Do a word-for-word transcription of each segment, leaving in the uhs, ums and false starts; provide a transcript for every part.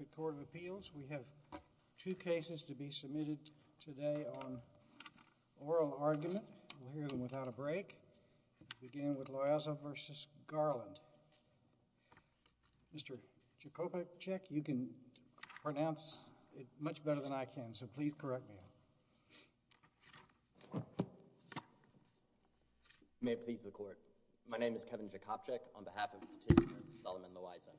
Circuit Court of Appeals. We have two cases to be submitted today on oral argument. We'll hear them without a break. Beginning with Loayza v. Garland. Mister Jakopczyk, you can pronounce it much better than I can, so please correct me. May it please the Court. My name is Kevin Jakopczyk on behalf of Petitioner Solomon Loayza.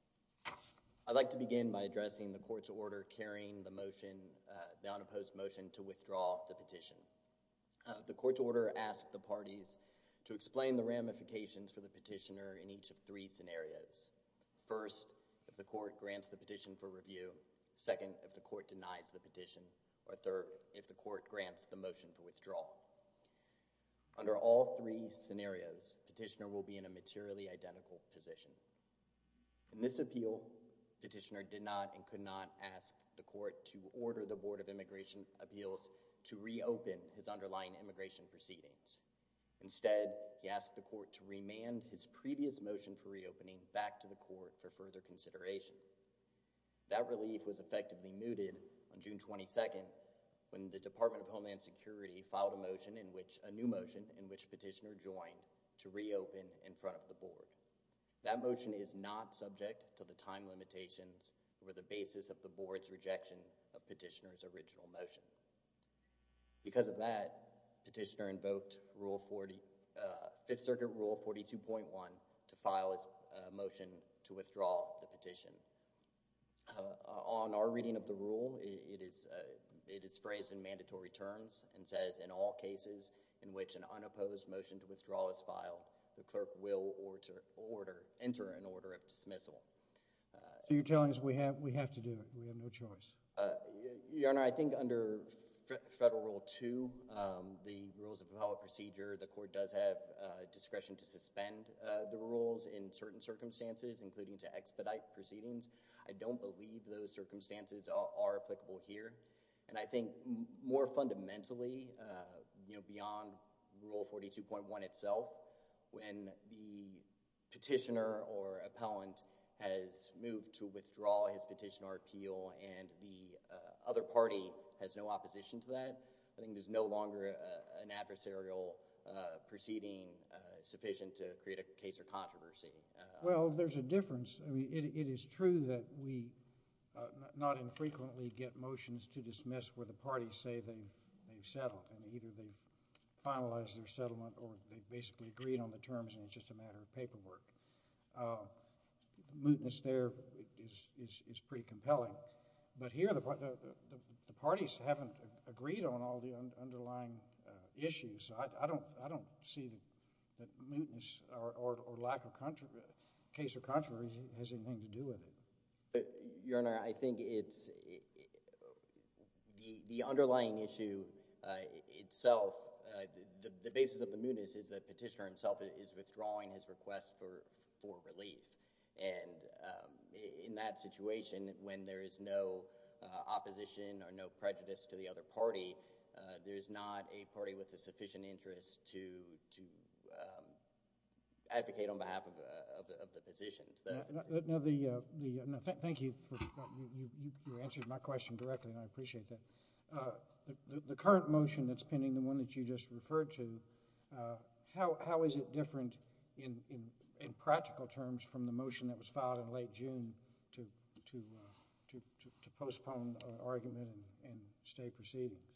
I'd like to begin by addressing the Court's order carrying the motion, uh, the unopposed motion to withdraw the petition. Uh, the Court's order asked the parties to explain the ramifications for the petitioner in each of three scenarios. First, if the Court grants the petition for review. Second, if the Court denies the petition. Or third, if the Court grants the motion for withdrawal. Under all three scenarios, petitioner will be in a materially identical position. In this appeal, petitioner did not and could not ask the Court to order the Board of Immigration Appeals to reopen his underlying immigration proceedings. Instead, he asked the Court to remand his previous motion for reopening back to the Court for further consideration. That relief was effectively mooted on June twenty-second when the Department of Homeland Security filed a motion in which, a new motion in which petitioner joined to reopen in front of the Board. That motion is not subject to the time limitations that were the basis of the Board's rejection of petitioner's original motion. Because of that, petitioner invoked Rule forty, uh, Fifth Circuit Rule forty-two point one to file his uh, motion to withdraw the petition. Uh, on our reading of the rule, it, it is uh, it is phrased in mandatory terms and says, in all cases in which an unopposed motion to withdraw is filed, the clerk will order, order enter an order of dismissal. Uh, so you're telling us we have we have to do it. We have no choice. Uh, Your Honor, I think under F Federal Rule two, um, the rules of appellate procedure, the Court does have uh, discretion to suspend uh, the rules in certain circumstances, including to expedite proceedings. I don't believe those circumstances are, are applicable here. And I think m more fundamentally, uh, you know, beyond Rule forty-two point one itself, when the petitioner or appellant has moved to withdraw his petition or appeal and the uh, other party has no opposition to that, I think there's no longer a, an adversarial uh, proceeding uh, sufficient to create a case or controversy. Uh, well, there's a difference. I mean, it, it is true that we uh, not infrequently get motions to dismiss where the parties say they've they've settled, and either they've finalized their settlement or they've basically agreed on the terms, and it's just a matter of paperwork. Uh, mootness there is, is, is pretty compelling. But here, the, the, the, the parties haven't agreed on all the un underlying uh, issues. So I, I don't I don't see that, that mootness or, or, or lack of contra case or controversy has anything to do with it. But, Your Honor, I think it's it, it, the the underlying issue uh, itself. Uh, the, the basis of the mootness is that petitioner himself is withdrawing his request for for relief. And um, in that situation, when there is no uh, opposition or no prejudice to the other party, uh, there's not a party with a sufficient interest to to um, advocate on behalf of, uh, of, of the positions. The, no, no, the, uh, the, no th thank you for uh, you, you, you answered my question directly, and I appreciate that. Uh, the, the, the current motion that's pending, the one that you just referred to, uh, how how is it different in in in practical terms from the motion that was filed in late June to to uh, to, to, to postpone uh, argument and, and stay proceedings?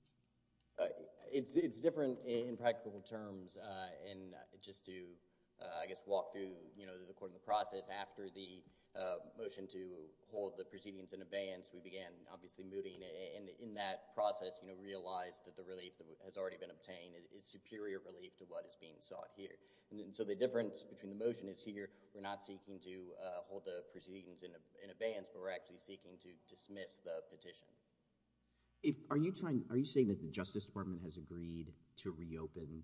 Uh, it's it's different in, in practical terms, uh, and just to uh, I guess walk through you know the court in the process after the uh, motion to hold the proceedings in abeyance, we began obviously mooting, and in that process, you know, realized that the relief that has already been obtained is, is superior relief to what is being sought here. And, and so the difference between the motion is here, we're not seeking to uh, hold the proceedings in, in abeyance, but we're actually seeking to dismiss the petition. If, are you trying? Are you saying that the Justice Department has agreed to reopen?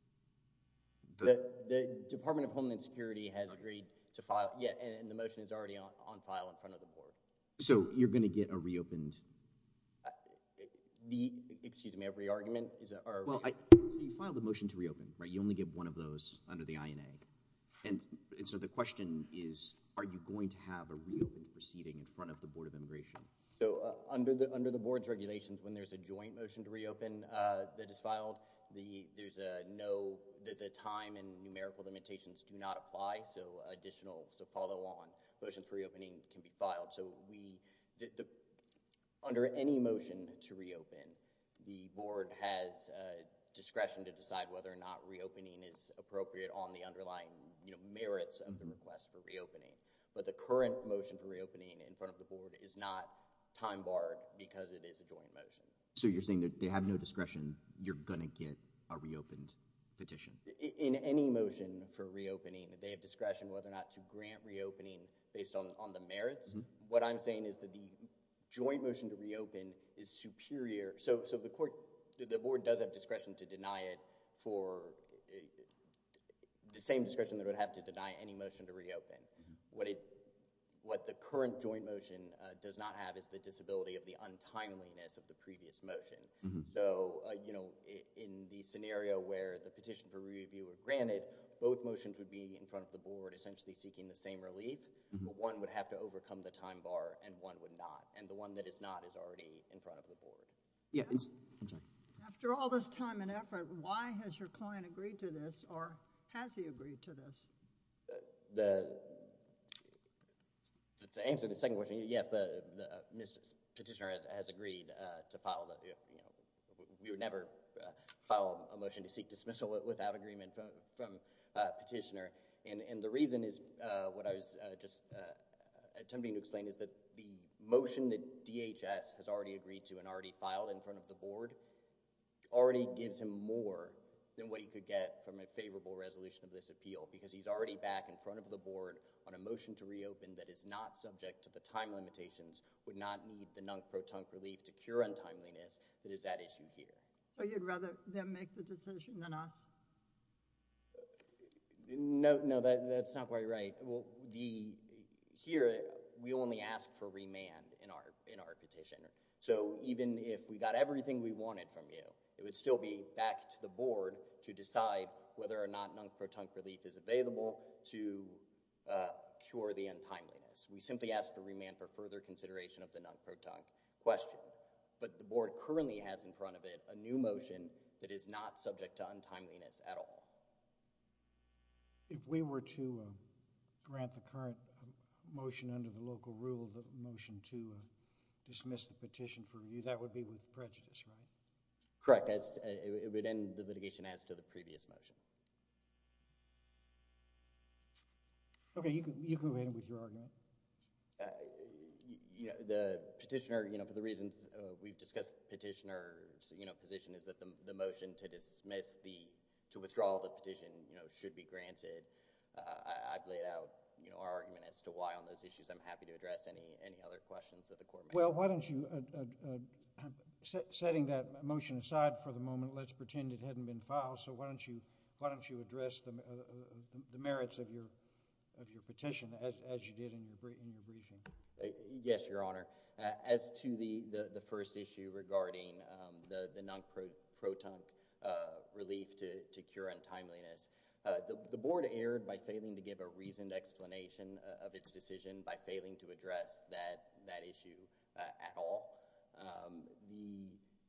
The, the, the Department of Homeland Security has agreed to file, yeah, and, and the motion is already on, on file in front of the board. So you're going to get a reopened? Uh, the excuse me, a re-argument is a. Or well, I, you filed a motion to reopen, right? You only get one of those under the I N A. And, and so the question is, are you going to have a reopened proceeding in front of the Board of Immigration? So uh, under the under the board's regulations, when there's a joint motion to reopen uh, that is filed, the there's a no the, the time and numerical limitations do not apply. So additional so follow on motions for reopening can be filed. So we the, the under any motion to reopen, the board has uh, discretion to decide whether or not reopening is appropriate on the underlying you know merits of mm-hmm. the request for reopening. But the current motion for reopening in front of the board is not time barred because it is a joint motion. So you're saying that they have no discretion, you're going to get a reopened petition? In any motion for reopening, they have discretion whether or not to grant reopening based on, on the merits. Mm-hmm. What I'm saying is that the joint motion to reopen is superior. So so the court, the board does have discretion to deny it for uh, the same discretion that it would have to deny any motion to reopen. Mm-hmm. What it What the current joint motion uh, does not have is the disability of the untimeliness of the previous motion. Mm-hmm. So, uh, you know, in the scenario where the petition for review were granted, both motions would be in front of the board essentially seeking the same relief, mm-hmm. but one would have to overcome the time bar and one would not. And the one that is not is already in front of the board. Yeah, I'm sorry. After all this time and effort, why has your client agreed to this, or has he agreed to this? Uh, the... To answer the second question, yes, the, the uh, Mister Petitioner has, has agreed uh, to file the, you know, we would never uh, file a motion to seek dismissal without agreement from, from uh, Petitioner. And, and the reason is uh, what I was uh, just uh, attempting to explain is that the motion that D H S has already agreed to and already filed in front of the board already gives him more than what he could get from a favorable resolution of this appeal, because he's already back in front of the board on a motion to reopen that is not subject to the time limitations, would not need the nunc-pro-tunc relief to cure untimeliness that is at issue here. So you'd rather them make the decision than us? No, no, that, that's not quite right. Well, the here we only ask for remand in our in our petition. So even if we got everything we wanted from you, it would still be back to the board to decide whether or not nunc-pro-tunc relief is available to uh, cure the untimeliness. We simply ask for remand for further consideration of the nunc-pro-tunc question. But the board currently has in front of it a new motion that is not subject to untimeliness at all. If we were to uh, grant the current uh, motion under the local rule, the motion to uh, dismiss the petition for review, that would be with prejudice, right? Correct. As, uh, it, it would end the litigation as to the previous motion. Okay, you can you can go ahead with your argument. Uh, you, you know, the petitioner, you know, for the reasons uh, we've discussed, petitioner's, you know, position is that the the motion to dismiss the to withdraw the petition, you know, should be granted. Uh, I, I've laid out, you know, our argument as to why on those issues. I'm happy to address any any other questions that the court may. Well, why don't you, uh, uh, uh, set, setting that motion aside for the moment, let's pretend it hadn't been filed. So why don't you why don't you address the uh, uh, the, the merits of your of your petition as as you did in your in your briefing? Uh, yes, Your Honor. Uh, as to the, the the first issue regarding um, the the nunc-pro-tunc uh, relief to to cure untimeliness. Uh, the, the board erred by failing to give a reasoned explanation uh, of its decision, by failing to address that that issue uh, at all. Um, the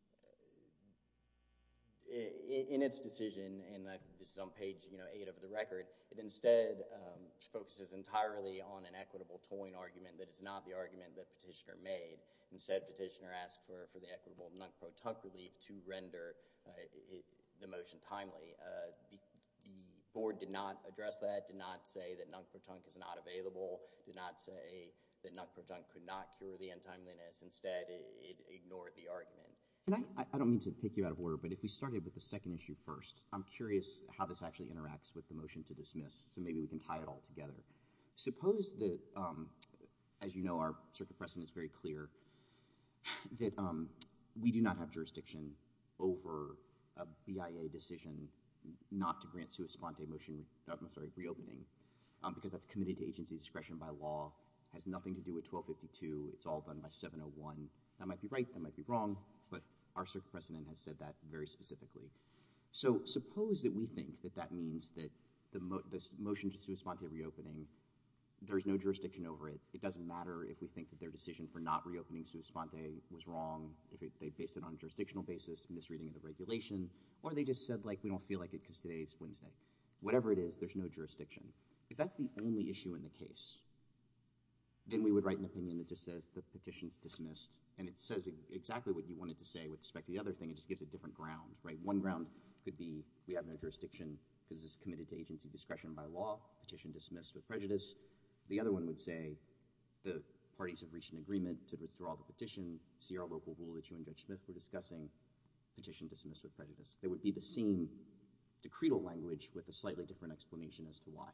in, in its decision, and uh, this is on page you know eight of the record, it instead um, focuses entirely on an equitable tolling argument that is not the argument that petitioner made. Instead, petitioner asked for for the equitable nunc-pro-tunc relief to render uh, it, the motion timely. Uh, the, the board did not address that, did not say that nunc-pro-tunc is not available, did not say that nunc-pro-tunc could not cure the untimeliness. Instead, it, it ignored the argument. Can I, I don't mean to take you out of order, but if we started with the second issue first, I'm curious how this actually interacts with the motion to dismiss, so maybe we can tie it all together. Suppose that, um, as you know, our circuit precedent is very clear, that um, we do not have jurisdiction over a B I A decision not to grant sua sponte motion, uh, I'm sorry, reopening, um, because that's committed to agency discretion by law, has nothing to do with twelve fifty-two, it's all done by seven oh one. That might be right, that might be wrong, but our circuit precedent has said that very specifically. So suppose that we think that that means that the, mo this motion to sua sponte reopening, there's no jurisdiction over it. It doesn't matter if we think that their decision for not reopening sua sponte was wrong, if it, they based it on a jurisdictional basis, misreading of the regulation, or they just said, like, we don't feel like it because today's Wednesday. Whatever it is, there's no jurisdiction. If that's the only issue in the case, then we would write an opinion that just says the petition's dismissed, and it says exactly what you wanted to say with respect to the other thing. It just gives a different ground, right? One ground could be we have no jurisdiction because it's committed to agency discretion by law, petition dismissed with prejudice. The other one would say the parties have reached an agreement to withdraw the petition, see our local rule that you and Judge Smith were discussing, petition dismissed with prejudice. They would be the same decretal language with a slightly different explanation as to why.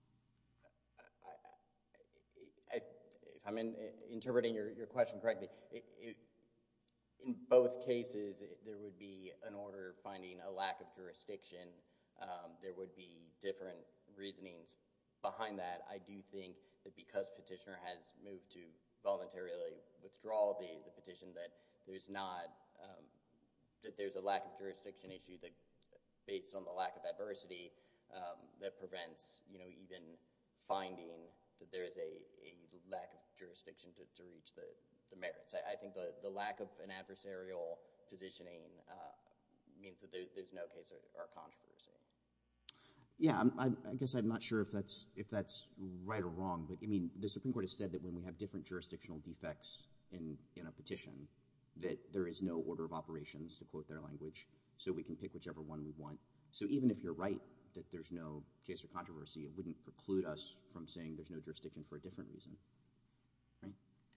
I, if I'm in, interpreting your, your question correctly, it, it, in both cases, it, there would be an order finding a lack of jurisdiction. Um, there would be different reasonings behind that. I do think that because petitioner has moved to voluntarily withdraw the, the petition, that there's not, um, that there's a lack of jurisdiction issue that, based on the lack of adversity, um, that prevents, you know, even finding that there is a, a lack of jurisdiction to, to reach the, the merits. I, I think the, the lack of an adversarial positioning uh, means that there, there's no case or, or controversy. Yeah, I'm, I, I guess I'm not sure if that's if that's right or wrong, but I mean, the Supreme Court has said that when we have different jurisdictional defects in, in a petition, that there is no order of operations, to quote their language, so we can pick whichever one we want. So even if you're right that there's no case or controversy, it wouldn't preclude us from saying there's no jurisdiction for a different reason, right?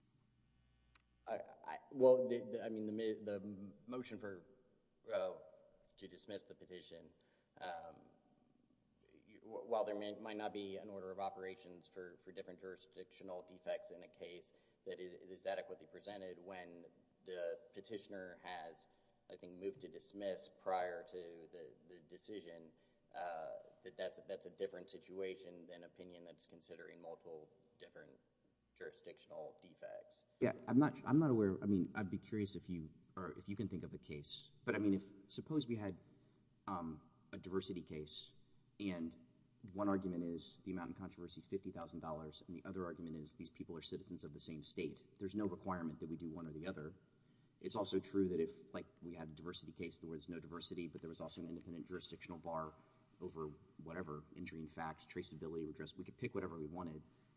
I, I, well, the, the, I mean, the, the motion for uh, to dismiss the petition, um, while there may, might not be an order of operations for, for different jurisdictional defects in a case that is, is adequately presented, when the petitioner has, I think, moved to dismiss prior to the, the decision, uh, that that's, that's a different situation than opinion that's considering multiple different jurisdictional defects. Yeah, I'm not, I'm not aware, I mean, I'd be curious if you, or if you can think of a case, but I mean, if, suppose we had um, a diversity case, and one argument is the amount in controversy is fifty thousand dollars, and the other argument is these people are citizens of the same state. There's no requirement that we do one or the other. It's also true that if, like, we had a diversity case, there was no diversity, but there was also an independent jurisdictional bar over whatever, injury in fact, traceability, redress, we could pick whatever we wanted,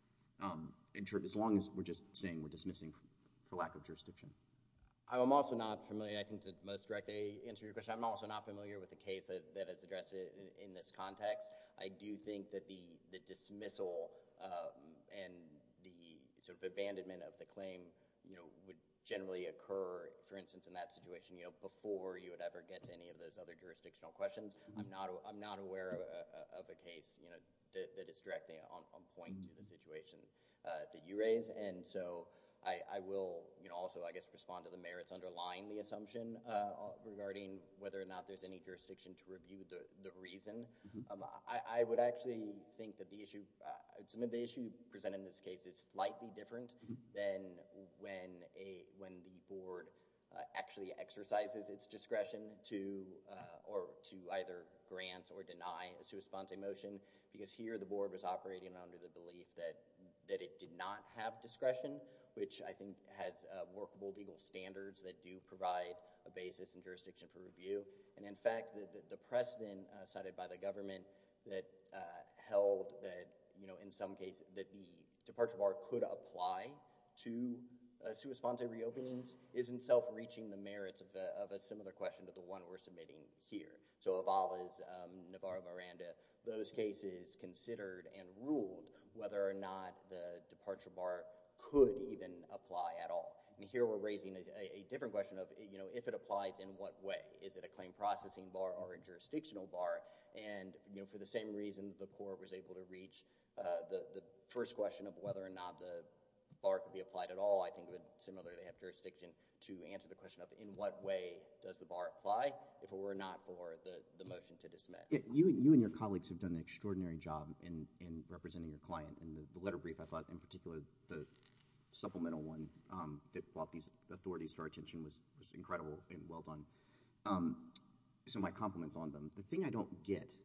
um, in terms, as long as we're just saying we're dismissing for lack of jurisdiction. I'm also not familiar, I think to most directly answer your question, I'm also not familiar with the case that, that has addressed it in, in this context. I do think that the, the dismissal um, and the sort of abandonment of the claim, you know, would generally occur, for instance, in that situation, you know, before you would ever get to any of those other jurisdictional questions. I'm not, I'm not aware of a, of a case, you know, that, that is directly on, on point to the situation uh, that you raise, and so I, I will, you know, also, I guess, respond to the merits underlying the assumption uh, regarding whether or not there's any jurisdiction to review the, the reason. Mm-hmm. um, I, I would actually think that the issue, uh, some of the issue presented in this case is slightly different mm-hmm. than when a when the board uh, actually exercises its discretion to uh, or to either grant or deny a sua sponte motion, because here the board was operating under the belief that that it did not have discretion, which I think has uh, workable legal standards that do provide a basis and jurisdiction for review. And in fact, the, the, the precedent uh, cited by the government that uh, held that, you know, in some cases, that the departure bar could apply to uh, sua sponte reopenings is in itself reaching the merits of a, of a similar question to the one we're submitting here. So Avala's, um, Navarro-Miranda, those cases considered and ruled whether or not the departure bar could even apply at all. And here we're raising a, a, a different question of, you know, if it applies, in what way? Is it a claim processing bar or a jurisdictional bar? And, you know, for the same reason the court was able to reach uh, the, the first question of whether or not the bar could be applied at all, I think it would similarly have jurisdiction to answer the question of in what way does the bar apply if it were not for the, the motion to dismiss. Yeah, you, you and your colleagues have done an extraordinary job in, in representing your client. And the, the letter brief, I thought, in particular, the supplemental one um, that brought these authorities to our attention was, was incredible and well done. Um, so my compliments on them. The thing I don't get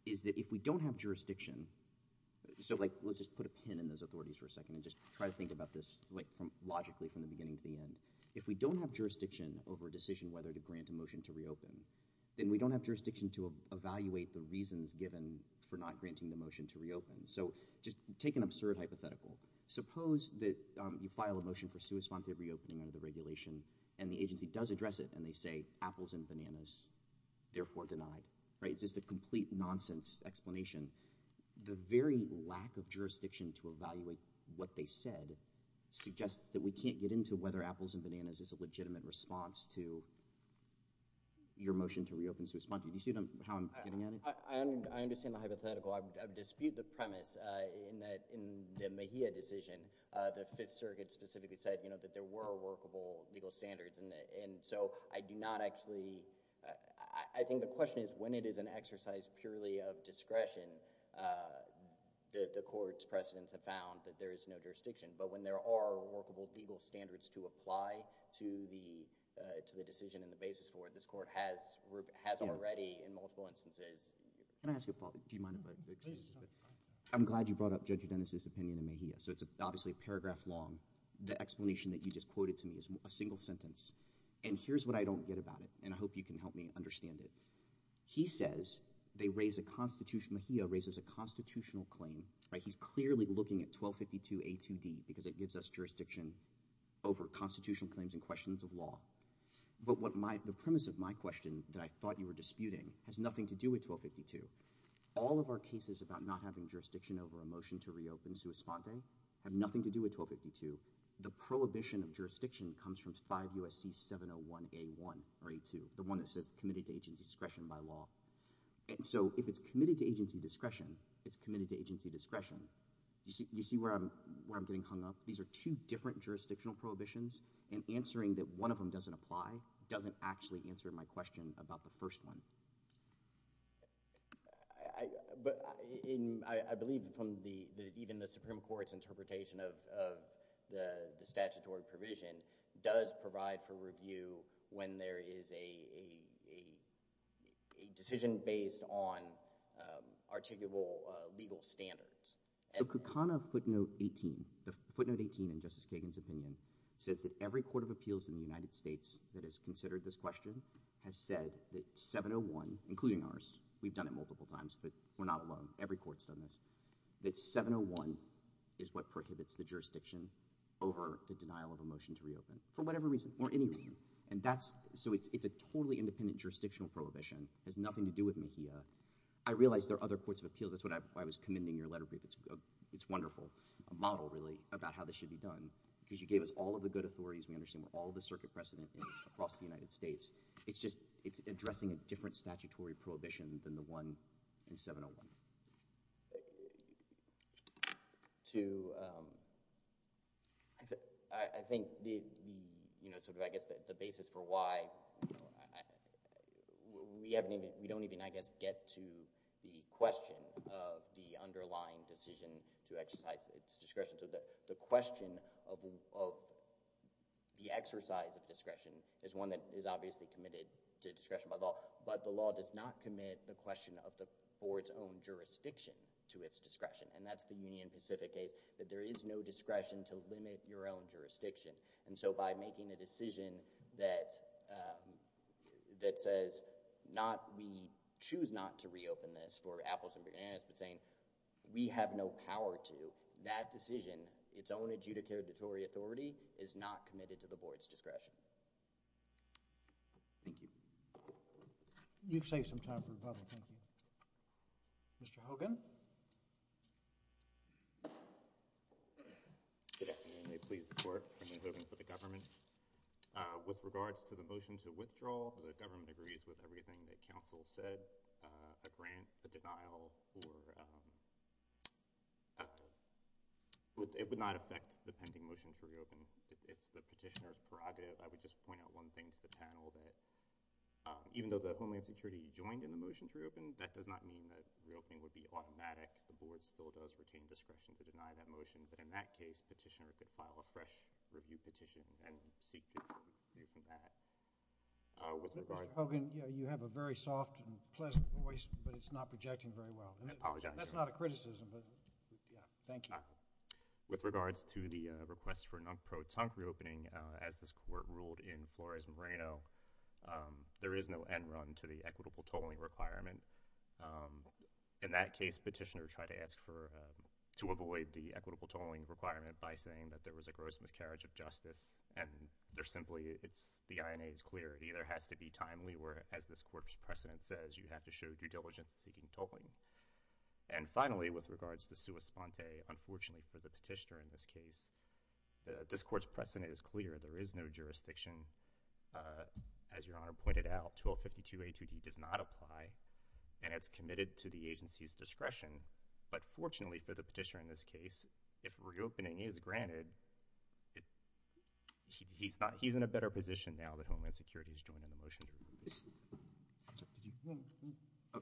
is that if we don't have jurisdiction, so like let's just put a pin in those authorities for a second and just try to think about this like from logically from the beginning to the end. If we don't have jurisdiction over a decision whether to grant a motion to reopen, then we don't have jurisdiction to evaluate the reasons given for not granting the motion to reopen. So just take an absurd hypothetical. Suppose that um, you file a motion for sua sponte reopening under the regulation, and the agency does address it, and they say apples and bananas, therefore denied. Right? It's just a complete nonsense explanation. The very lack of jurisdiction to evaluate what they said suggests that we can't get into whether apples and bananas is a legitimate response to your motion to reopen sua sponte. Do you see what I'm, how I'm getting at it? I, I, un I understand the hypothetical. I would, I would dispute the premise uh, in that in the Mejia decision, uh, the Fifth Circuit specifically said, you know, that there were workable legal standards, and and so I do not actually. Uh, I, I think the question is when it is an exercise purely of discretion. Uh, the the court's precedents have found that there is no jurisdiction, but when there are workable legal standards to apply to the Uh, to the decision and the basis for it, this court has has yeah. already in multiple instances. Can I ask a follow-up? Do you mind if I excuse you? I'm glad you brought up Judge Dennis's opinion in Mejia. So it's a, obviously a paragraph long. The explanation that you just quoted to me is a single sentence. And here's what I don't get about it, and I hope you can help me understand it. He says they raise a constitution. Mejia raises a constitutional claim. Right? He's clearly looking at twelve fifty-two A two D because it gives us jurisdiction over constitutional claims and questions of law. But what my, the premise of my question that I thought you were disputing has nothing to do with twelve fifty-two. All of our cases about not having jurisdiction over a motion to reopen sua sponte have nothing to do with twelve fifty-two. The prohibition of jurisdiction comes from five U S C seven oh one A one or A two, the one that says committed to agency discretion by law. And so if it's committed to agency discretion, it's committed to agency discretion. You see, you see where I'm where I'm getting hung up? These are two different jurisdictional prohibitions, and answering that one of them doesn't apply doesn't actually answer my question about the first one. I, but in, I, I believe from the, the even the Supreme Court's interpretation of, of the, the statutory provision does provide for review when there is a, a, a, a decision based on um, articulable uh, legal standards. So Kukana footnote eighteen, the footnote eighteen in Justice Kagan's opinion, says that every court of appeals in the United States that has considered this question has said that seven oh one, including ours, we've done it multiple times, but we're not alone. Every court's done this. That seven oh one is what prohibits the jurisdiction over the denial of a motion to reopen for whatever reason or any reason. And that's so it's it's a totally independent jurisdictional prohibition. Has nothing to do with Mejia. I realize there are other courts of appeals. That's what I, I was commending your letter brief. It's uh, it's wonderful, a model really about how this should be done. Because you gave us all of the good authorities. We understand where all of the circuit precedent is across the United States. It's just, it's addressing a different statutory prohibition than the one in seven oh one. To, um, I, th I, I think the, the, you know, sort of, I guess the, the basis for why, you know, I, I, we haven't even, we don't even, I guess, get to the question of the underlying decision to exercise its discretion. So the, the question of, of the exercise of discretion is one that is obviously committed to discretion by law, but the law does not commit the question of the board's own jurisdiction to its discretion. And that's the Union Pacific case, that there is no discretion to limit your own jurisdiction. And so by making a decision that, um, that says not, we choose not to reopen this for apples and bananas, but saying we have no power to, that decision, its own adjudicatory authority, is not committed to the board's discretion. Thank you. You've saved some time for rebuttal. Thank you. Mister Hogan? Good afternoon. May it please the court. Brendan Hogan for the government. Uh, with regards to the motion to withdraw, the government agrees with everything that counsel said. Uh, a grant, a denial, or um, uh, would, it would not affect the pending motion to reopen. It, it's the petitioner's prerogative. I would just point out one thing to the panel that um, even though the Homeland Security joined in the motion to reopen, that does not mean that reopening would be automatic. The board still does retain discretion to deny that motion, but in that case, petitioner could file a fresh review petition and seek judicial review from that. Uh, with regard, Mister Hogan, you, you have a very soft and pleasant voice, but it's not projecting very well. And I apologize. That's Your not a criticism, but yeah, thank you. Uh, with regards to the uh, request for non-pro-tunc reopening, uh, as this court ruled in Flores-Moreno, um, there is no end run to the equitable tolling requirement. Um, in that case, petitioner tried to ask for um, to avoid the equitable tolling requirement by saying that there was a gross miscarriage of justice, and there's simply, it's, the I N A is clear. It either has to be timely, or as this court's precedent says, you have to show due diligence seeking tolling. And finally, with regards to sua sponte, unfortunately for the petitioner in this case, the, this court's precedent is clear. There is no jurisdiction. Uh, as Your Honor pointed out, twelve fifty-two A two D does not apply, and it's committed to the agency's discretion. But fortunately for the petitioner in this case, if reopening is granted, it, he, he's not. He's in a better position now that Homeland Security has joined in the motion to reopen. Did you? Oh.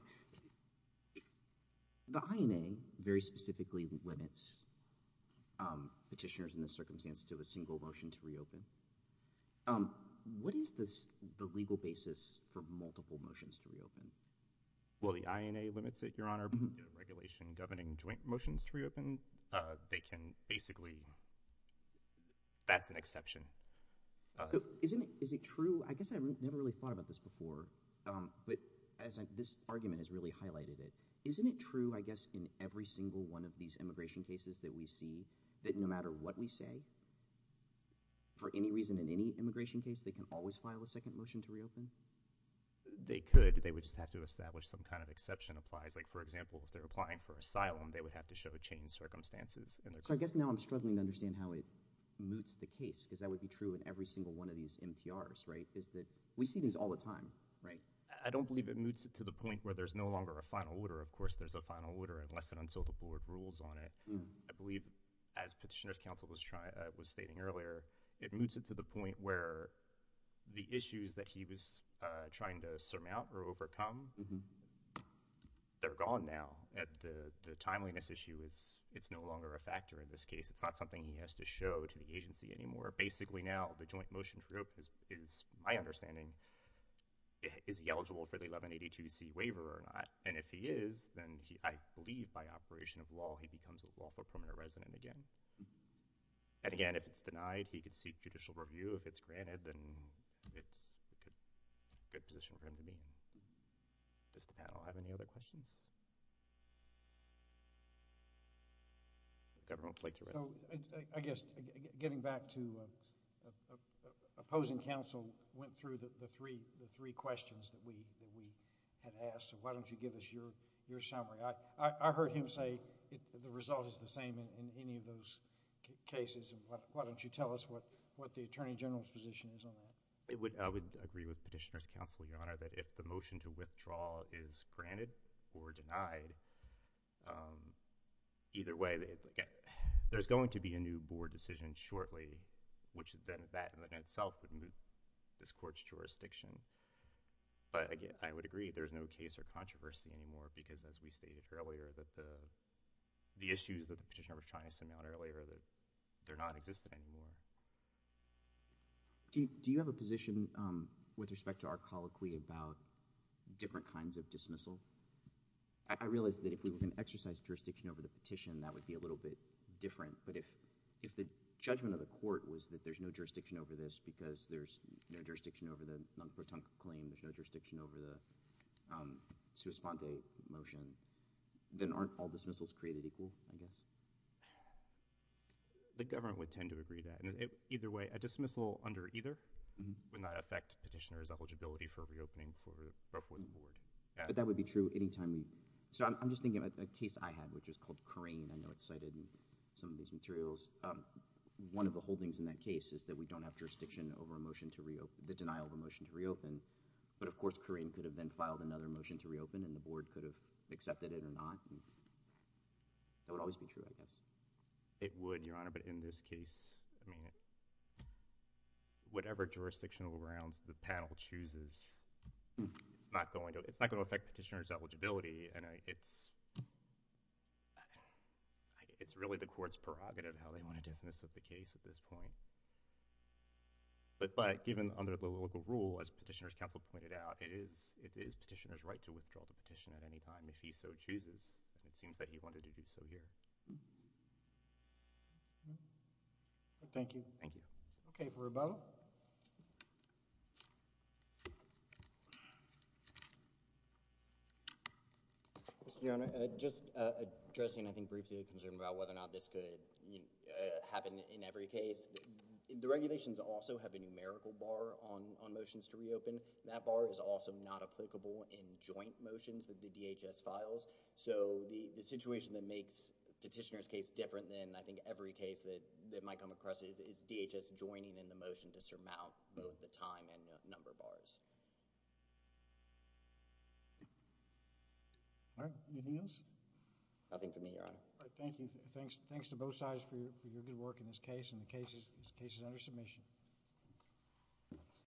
The I N A very specifically limits um, petitioners in this circumstance to a single motion to reopen. Um, what is this, the legal basis for multiple motions to reopen? Well, the I N A limits it, Your Honor. Mm-hmm. The regulation governing joint motions to reopen, uh, they can basically, that's an exception. Uh, so isn't it, is it true, I guess I re never really thought about this before, um, but as I, this argument has really highlighted it, isn't it true, I guess, in every single one of these immigration cases that we see, that no matter what we say, for any reason in any immigration case, they can always file a second motion to reopen? They could. They would just have to establish some kind of exception applies. Like, for example, if they're applying for asylum, they would have to show changed circumstances. In their so I guess now I'm struggling to understand how it moots the case, because that would be true in every single one of these M T Rs, right? Is that we see these all the time, right? I don't believe it moots it to the point where there's no longer a final order. Of course, there's a final order unless and until the board rules on it. Mm. I believe, as Petitioner's Counsel was trying uh, was stating earlier, it moots it to the point where the issues that he was uh, trying to surmount or overcome, mm-hmm. they're gone now. And the the timeliness issue is it's no longer a factor in this case. It's not something he has to show to the agency anymore. Basically, now the joint motion to reopen is, is my understanding. Is he eligible for the eleven eighty-two C waiver or not? And if he is, then he, I believe by operation of law, he becomes a lawful permanent resident again. And again, if it's denied, he could seek judicial review. If it's granted, then it's a good, good position for him to be in. Does the panel have any other questions? The government would like to rest. So I, I guess getting back to uh, uh, uh, opposing counsel went through the, the three the three questions that we that we had asked. So why don't you give us your your summary? I I, I heard him say it, the result is the same in, in any of those cases. And why, why don't you tell us what what the Attorney General's position is on that? It would I would agree with Petitioner's Counsel, Your Honor, that if the motion to withdraw is granted or denied, um, either way, it, like, there's going to be a new board decision shortly, which then that in itself would moot this court's jurisdiction. But again, I would agree there's no case or controversy anymore because, as we stated earlier, that the the issues that the petitioner was trying to surmount earlier, that they're not existent anymore. Do you, do you have a position um, with respect to our colloquy about different kinds of dismissal? I, I realize that if we were going to exercise jurisdiction over the petition, that would be a little bit different. But if if the judgment of the court was that there's no jurisdiction over this because there's no jurisdiction over the non-proton claim, there's no jurisdiction over the um, sua sponte motion, then aren't all dismissals created equal, I guess? The government would tend to agree that. And it, either way, a dismissal under either mm-hmm. would not affect petitioner's eligibility for reopening before, before the board. Yeah. But that would be true anytime we... So I'm, I'm just thinking about a case I had, which was called Crane. I know it's cited in some of these materials. Um, one of the holdings in that case is that we don't have jurisdiction over a motion to reopen, the denial of a motion to reopen. But of course, Crane could have then filed another motion to reopen, and the board could have accepted it or not. And that would always be true, I guess. It would, Your Honor, but in this case, I mean, whatever jurisdictional grounds the panel chooses, hmm. it's not going to it's not going to affect petitioner's eligibility, and it's it's really the court's prerogative how they want to dismiss of the case at this point. But But, but given under the local rule, as Petitioner's Counsel pointed out, it is, it is Petitioner's right to withdraw the petition at any time if he so chooses. And it seems that he wanted to do so here. Thank you. Thank you. Okay, for rebuttal. Your Honor, uh, just uh, addressing, I think, briefly a concern about whether or not this could you know, uh, happen in every case. The, the regulations also have a numerical bar on, on motions to reopen. That bar is also not applicable in joint motions that the D H S files. So the, the situation that makes Petitioner's case different than, I think, every case that, that might come across is, is D H S joining in the motion to surmount both the time and number bars. All right, anything else? Nothing from me, Your Honor. All right, thank you. Thanks, thanks to both sides for your, for your good work in this case, and the case is, this case is under submission.